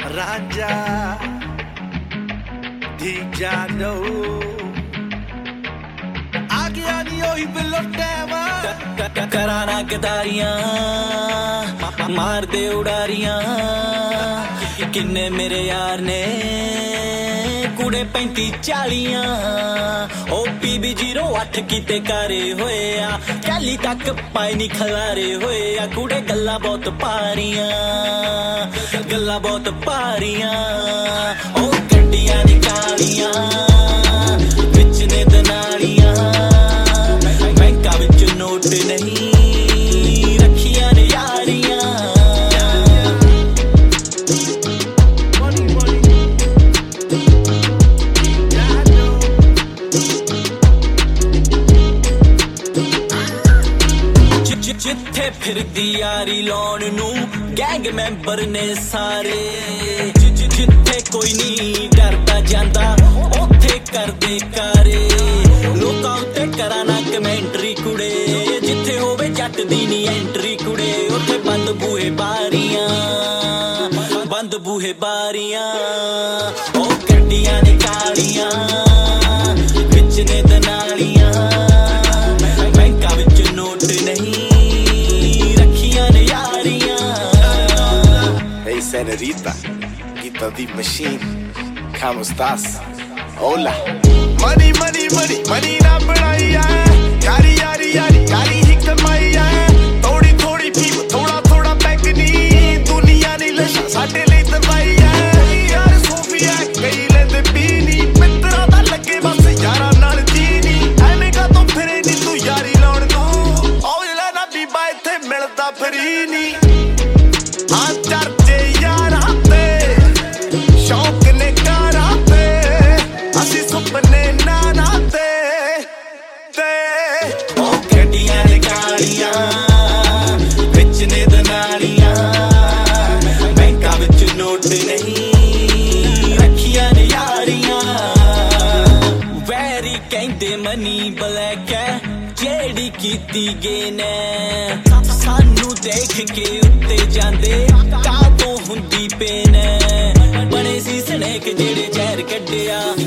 Ranja di Jado आ गया नी ओही below टैमा कराना गदारियां मार दे उड़ारियां किन्ने मेरे यार ने कुड़े 35-40 OPB 08 कीते कारे होए आ कैली तक पाए नी खलारे होए आ कुड़े गल्ला बहुत पारियां ओ गड्डियां निकालियां विच ने दनालियां बैंका विच नोट नहीं रखियां ने यारियां जिथे फिरदी यारी लाउण नू गैंग मैंबर ने सारे जिथे कोई नहीं डरदा जांदा ओथे करदे कारे लोकां उत्ते कराना कमेंटरी कुड़े जिथे होवे जट दी नी एंट्री कुड़े ओथे बंद बूहे बारियां ओ गड्डियां निकालियां विच ने दनालियां बैंका विच नोट नहीं Senorita, Gita the machine, ¿cómo estás? Hola. Money, money, money, money ना बढ़ाई है, यारी यारी यारी यारी ही कमाई है, थोड़ी थोड़ी पीप, थोड़ा थोड़ा पैकनी, दुनिया नहीं लशा साढ़े ले दवाई है, यार सोफिया कई लेते पीनी, मित्रा दा लगे बस यारा नाल जीनी, ऐने का तो फिरे नी तू यारी लाउण नू, ओए लेना बीबा इत्थे मिलदा फिरी नी, हाँ चर्चे शौक ने कराते असी सुपने नानाते ते ओ गड्डियां निकालियां विच ने दनालियां बैंका विच नोट नहीं रखियां ने यारियां वैरी कहंदे मनी ब्लैक है जेड़ी कीती गे ने सानू देख के उत्ते जांदे कातों हुंदी पेन बने सी सनेक जेड़े जहर कड्डिया